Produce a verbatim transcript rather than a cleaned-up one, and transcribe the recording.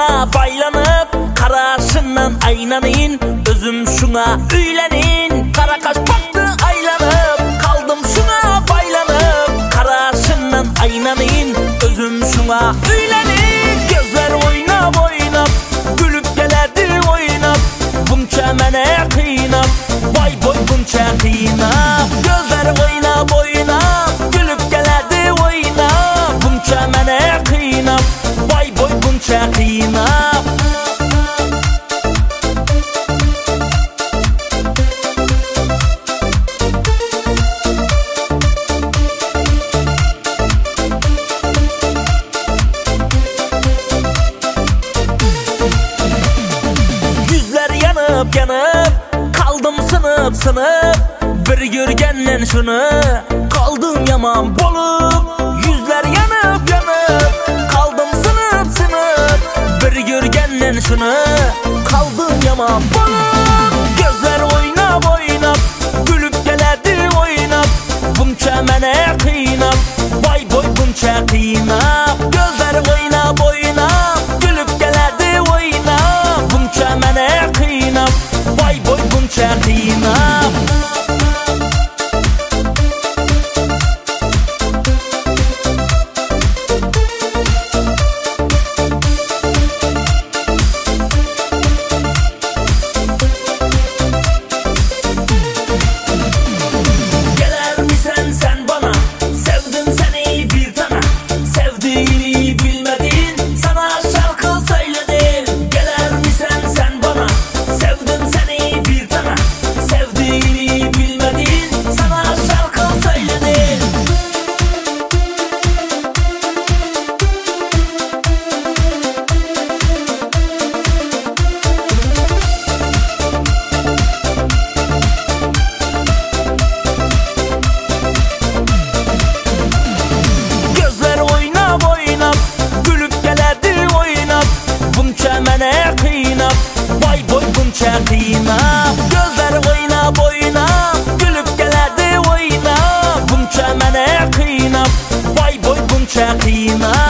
şuna baylanıp, karasından aynanin, özüm şuna üylenin. Kara kaş baktı aylanıp, kaldım şuna baylanıp, karasından aynanin, özüm şuna üylenin. Gözler oynap oynap, gülüp geledi oynap, bunca mene kıynap, vay boy bunca kıynap. Gözler oynap oynap, gülüp geledi oynap, bunca mene kıynap, vay boy bunca kıynap. Yanıp yanıp kaldım sınıp sınıp, bir görgenden şunu kaldım yaman bolup. Yüzler yanıp yanıp kaldım sınıp sınıp, bir görgenden şunu kaldım yaman bolup. Gözler oynap oynap, gülüp geledi oynap, bunca mene kıynap, vay boy bunca kıynap. Gözler oynap oynap, gülüp geledi oynap, bunca mene kıynap, vay boy bunca kıynap. Gelir misin sen bana, sevdim seni bir tane, sevdiğini bilmedin, sana şarkı söyledim. Gelir misin sen bana, sevdim seni bir tane, sevdiğini bilmedin, sana şarkı söyledim. Gözler oynap oynap, gülüp geledi oynap, bunca mene kıynap, vay boy bunca kıynap. Gözler oynap oynap, gülüp geledi oynap, bunca mene kıynap, vay boy bunca kıynap.